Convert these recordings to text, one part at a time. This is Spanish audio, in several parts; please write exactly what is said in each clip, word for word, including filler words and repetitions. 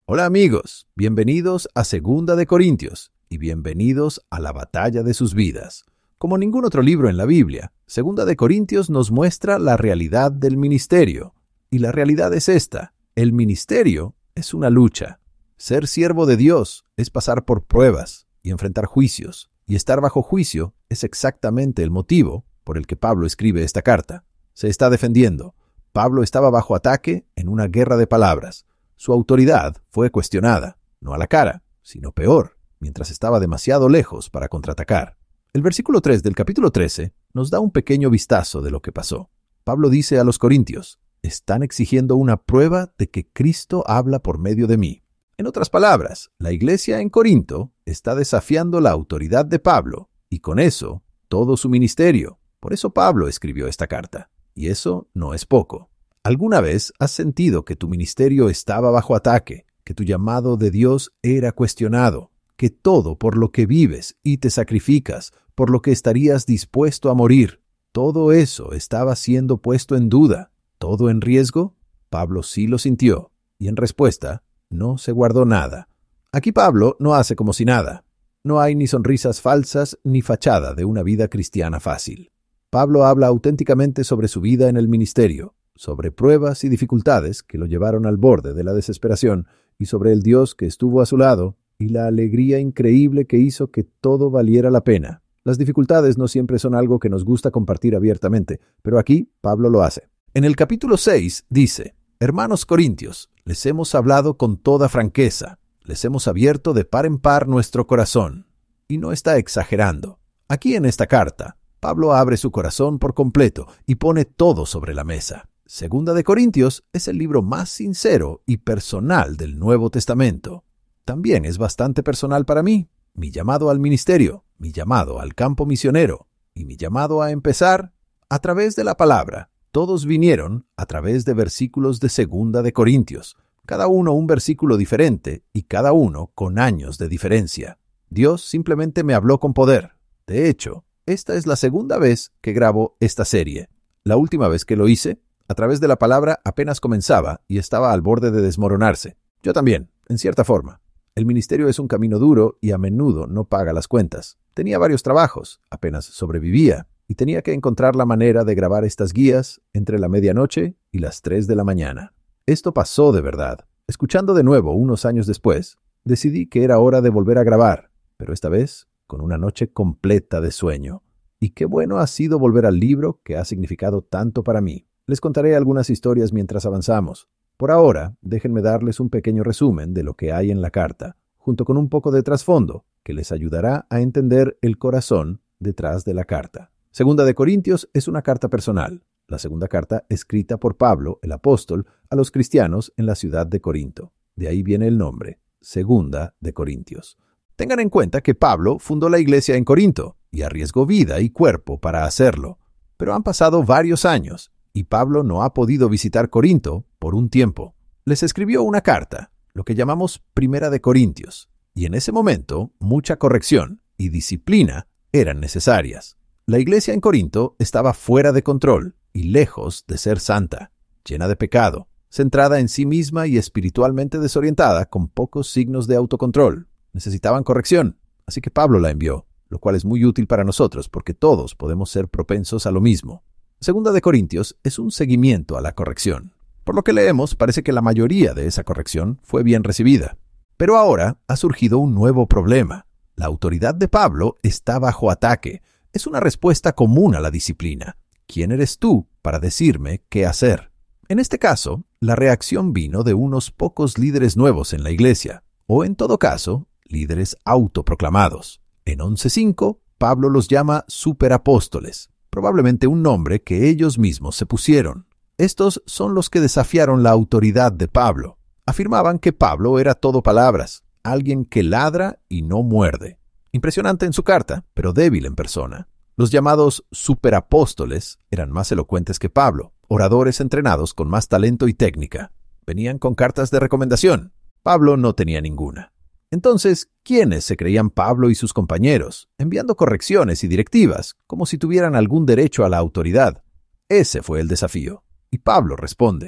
Hola amigos, bienvenidos a Segunda de Corintios y bienvenidos a la batalla de sus vidas. Como ningún otro libro en la Biblia, Segunda de Corintios nos muestra la realidad del ministerio. Y la realidad es esta: el ministerio es una lucha. Ser siervo de Dios es pasar por pruebas y enfrentar juicios, y estar bajo juicio es exactamente el motivo por el que Pablo escribe esta carta. Se está defendiendo. Pablo estaba bajo ataque en una guerra de palabras. Su autoridad fue cuestionada, no a la cara, sino peor, mientras estaba demasiado lejos para contraatacar. El versículo tres del capítulo trece nos da un pequeño vistazo de lo que pasó. Pablo dice a los corintios: están exigiendo una prueba de que Cristo habla por medio de mí. En otras palabras, la iglesia en Corinto está desafiando la autoridad de Pablo, y con eso, todo su ministerio. Por eso Pablo escribió esta carta. Y eso no es poco. ¿Alguna vez has sentido que tu ministerio estaba bajo ataque, que tu llamado de Dios era cuestionado, que todo por lo que vives y te sacrificas, por lo que estarías dispuesto a morir, todo eso estaba siendo puesto en duda, todo en riesgo? Pablo sí lo sintió, y en respuesta, no se guardó nada. Aquí Pablo no hace como si nada. No hay ni sonrisas falsas ni fachada de una vida cristiana fácil. Pablo habla auténticamente sobre su vida en el ministerio, sobre pruebas y dificultades que lo llevaron al borde de la desesperación, y sobre el Dios que estuvo a su lado, y la alegría increíble que hizo que todo valiera la pena. Las dificultades no siempre son algo que nos gusta compartir abiertamente, pero aquí Pablo lo hace. En el capítulo seis dice: Hermanos corintios, les hemos hablado con toda franqueza, les hemos abierto de par en par nuestro corazón. Y no está exagerando. Aquí en esta carta, Pablo abre su corazón por completo y pone todo sobre la mesa. Segunda de Corintios es el libro más sincero y personal del Nuevo Testamento. También es bastante personal para mí. Mi llamado al ministerio, mi llamado al campo misionero y mi llamado a empezar a través de la palabra. Todos vinieron a través de versículos de Segunda de Corintios. Cada uno un versículo diferente y cada uno con años de diferencia. Dios simplemente me habló con poder. De hecho, esta es la segunda vez que grabo esta serie. La última vez que lo hice, a través de la palabra apenas comenzaba y estaba al borde de desmoronarse. Yo también, en cierta forma. El ministerio es un camino duro y a menudo no paga las cuentas. Tenía varios trabajos, apenas sobrevivía, y tenía que encontrar la manera de grabar estas guías entre la medianoche y las tres de la mañana. Esto pasó de verdad. Escuchando de nuevo unos años después, decidí que era hora de volver a grabar, pero esta vez con una noche completa de sueño. Y qué bueno ha sido volver al libro que ha significado tanto para mí. Les contaré algunas historias mientras avanzamos. Por ahora, déjenme darles un pequeño resumen de lo que hay en la carta, junto con un poco de trasfondo, que les ayudará a entender el corazón detrás de la carta. Segunda de Corintios es una carta personal, la segunda carta escrita por Pablo, el apóstol, a los cristianos en la ciudad de Corinto. De ahí viene el nombre, Segunda de Corintios. Tengan en cuenta que Pablo fundó la iglesia en Corinto y arriesgó vida y cuerpo para hacerlo. Pero han pasado varios años y Pablo no ha podido visitar Corinto por un tiempo. Les escribió una carta, lo que llamamos Primera de Corintios, y en ese momento mucha corrección y disciplina eran necesarias. La iglesia en Corinto estaba fuera de control y lejos de ser santa, llena de pecado, centrada en sí misma y espiritualmente desorientada, con pocos signos de autocontrol. Necesitaban corrección, así que Pablo la envió, lo cual es muy útil para nosotros porque todos podemos ser propensos a lo mismo. Segunda de Corintios es un seguimiento a la corrección. Por lo que leemos, parece que la mayoría de esa corrección fue bien recibida. Pero ahora ha surgido un nuevo problema. La autoridad de Pablo está bajo ataque. Es una respuesta común a la disciplina. ¿Quién eres tú para decirme qué hacer? En este caso, la reacción vino de unos pocos líderes nuevos en la iglesia, o en todo caso, líderes autoproclamados. En once cinco, Pablo los llama superapóstoles, probablemente un nombre que ellos mismos se pusieron. Estos son los que desafiaron la autoridad de Pablo. Afirmaban que Pablo era todo palabras, alguien que ladra y no muerde. Impresionante en su carta, pero débil en persona. Los llamados superapóstoles eran más elocuentes que Pablo, oradores entrenados con más talento y técnica. Venían con cartas de recomendación. Pablo no tenía ninguna. Entonces, ¿quiénes se creían Pablo y sus compañeros, enviando correcciones y directivas, como si tuvieran algún derecho a la autoridad? Ese fue el desafío. Y Pablo responde: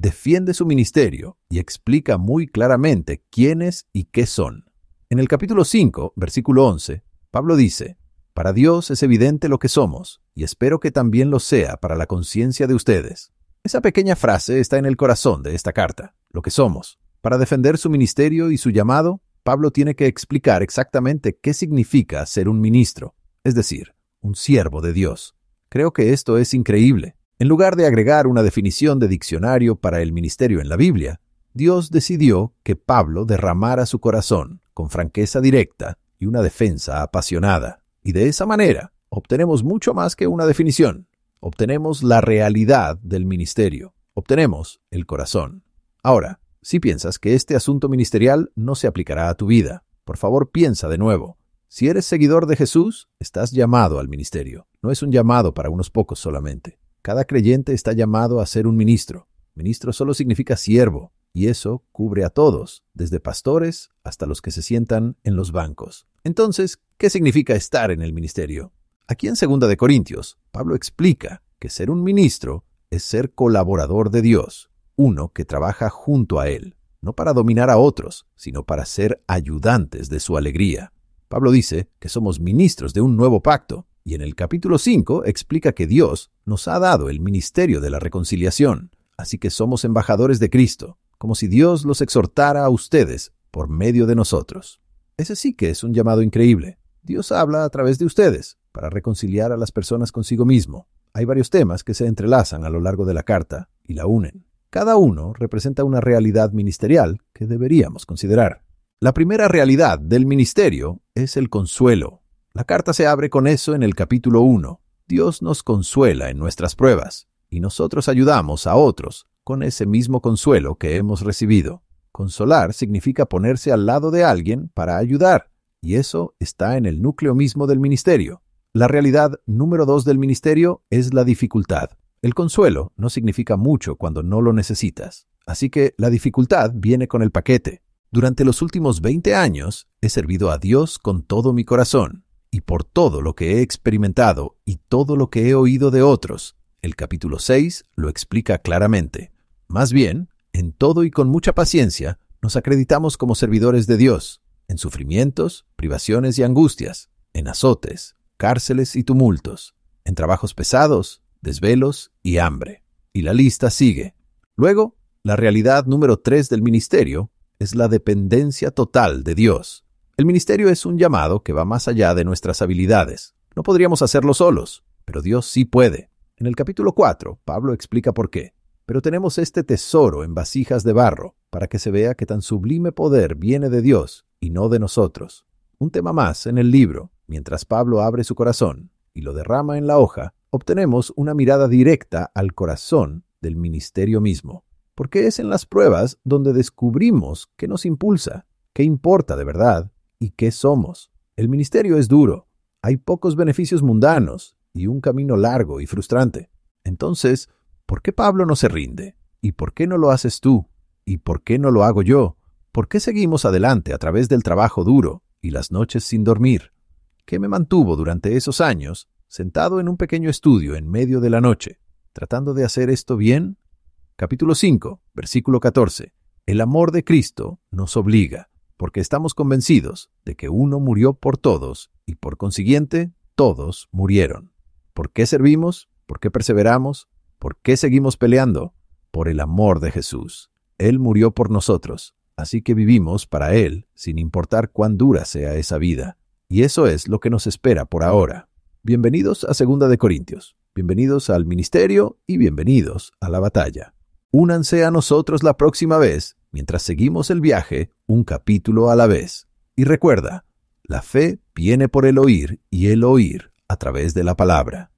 defiende su ministerio y explica muy claramente quiénes y qué son. En el capítulo cinco, versículo once, Pablo dice: «Para Dios es evidente lo que somos, y espero que también lo sea para la conciencia de ustedes». Esa pequeña frase está en el corazón de esta carta, lo que somos. Para defender su ministerio y su llamado, Pablo tiene que explicar exactamente qué significa ser un ministro, es decir, un siervo de Dios. Creo que esto es increíble. En lugar de agregar una definición de diccionario para el ministerio en la Biblia, Dios decidió que Pablo derramara su corazón con franqueza directa y una defensa apasionada. Y de esa manera obtenemos mucho más que una definición. Obtenemos la realidad del ministerio. Obtenemos el corazón. Ahora, si piensas que este asunto ministerial no se aplicará a tu vida, por favor piensa de nuevo. Si eres seguidor de Jesús, estás llamado al ministerio. No es un llamado para unos pocos solamente. Cada creyente está llamado a ser un ministro. Ministro solo significa siervo, y eso cubre a todos, desde pastores hasta los que se sientan en los bancos. Entonces, ¿qué significa estar en el ministerio? Aquí en segunda de Corintios, Pablo explica que ser un ministro es ser colaborador de Dios, uno que trabaja junto a Él, no para dominar a otros, sino para ser ayudantes de su alegría. Pablo dice que somos ministros de un nuevo pacto, y en el capítulo cinco explica que Dios nos ha dado el ministerio de la reconciliación, así que somos embajadores de Cristo, como si Dios los exhortara a ustedes por medio de nosotros. Ese sí que es un llamado increíble. Dios habla a través de ustedes para reconciliar a las personas consigo mismo. Hay varios temas que se entrelazan a lo largo de la carta y la unen. Cada uno representa una realidad ministerial que deberíamos considerar. La primera realidad del ministerio es el consuelo. La carta se abre con eso en el capítulo uno. Dios nos consuela en nuestras pruebas, y nosotros ayudamos a otros con ese mismo consuelo que hemos recibido. Consolar significa ponerse al lado de alguien para ayudar, y eso está en el núcleo mismo del ministerio. La realidad número dos del ministerio es la dificultad. El consuelo no significa mucho cuando no lo necesitas, así que la dificultad viene con el paquete. Durante los últimos veinte años he servido a Dios con todo mi corazón, y por todo lo que he experimentado y todo lo que he oído de otros, el capítulo seis lo explica claramente. Más bien, en todo y con mucha paciencia, nos acreditamos como servidores de Dios, en sufrimientos, privaciones y angustias, en azotes, cárceles y tumultos, en trabajos pesados, desvelos y hambre. Y la lista sigue. Luego, la realidad número tres del ministerio es la dependencia total de Dios. El ministerio es un llamado que va más allá de nuestras habilidades. No podríamos hacerlo solos, pero Dios sí puede. En el capítulo cuatro, Pablo explica por qué. Pero tenemos este tesoro en vasijas de barro, para que se vea que tan sublime poder viene de Dios y no de nosotros. Un tema más en el libro. Mientras Pablo abre su corazón y lo derrama en la hoja, obtenemos una mirada directa al corazón del ministerio mismo. Porque es en las pruebas donde descubrimos qué nos impulsa, qué importa de verdad y qué somos. El ministerio es duro. Hay pocos beneficios mundanos y un camino largo y frustrante. Entonces, ¿por qué Pablo no se rinde? ¿Y por qué no lo haces tú? ¿Y por qué no lo hago yo? ¿Por qué seguimos adelante a través del trabajo duro y las noches sin dormir? ¿Qué me mantuvo durante esos años sentado en un pequeño estudio en medio de la noche, tratando de hacer esto bien? Capítulo cinco, versículo catorce. El amor de Cristo nos obliga, porque estamos convencidos de que uno murió por todos y por consiguiente todos murieron. ¿Por qué servimos? ¿Por qué perseveramos? ¿Por qué seguimos peleando? Por el amor de Jesús. Él murió por nosotros, así que vivimos para Él, sin importar cuán dura sea esa vida. Y eso es lo que nos espera por ahora. Bienvenidos a segunda de Corintios. Bienvenidos al ministerio y bienvenidos a la batalla. Únanse a nosotros la próxima vez, mientras seguimos el viaje, un capítulo a la vez. Y recuerda, la fe viene por el oír y el oír a través de la palabra.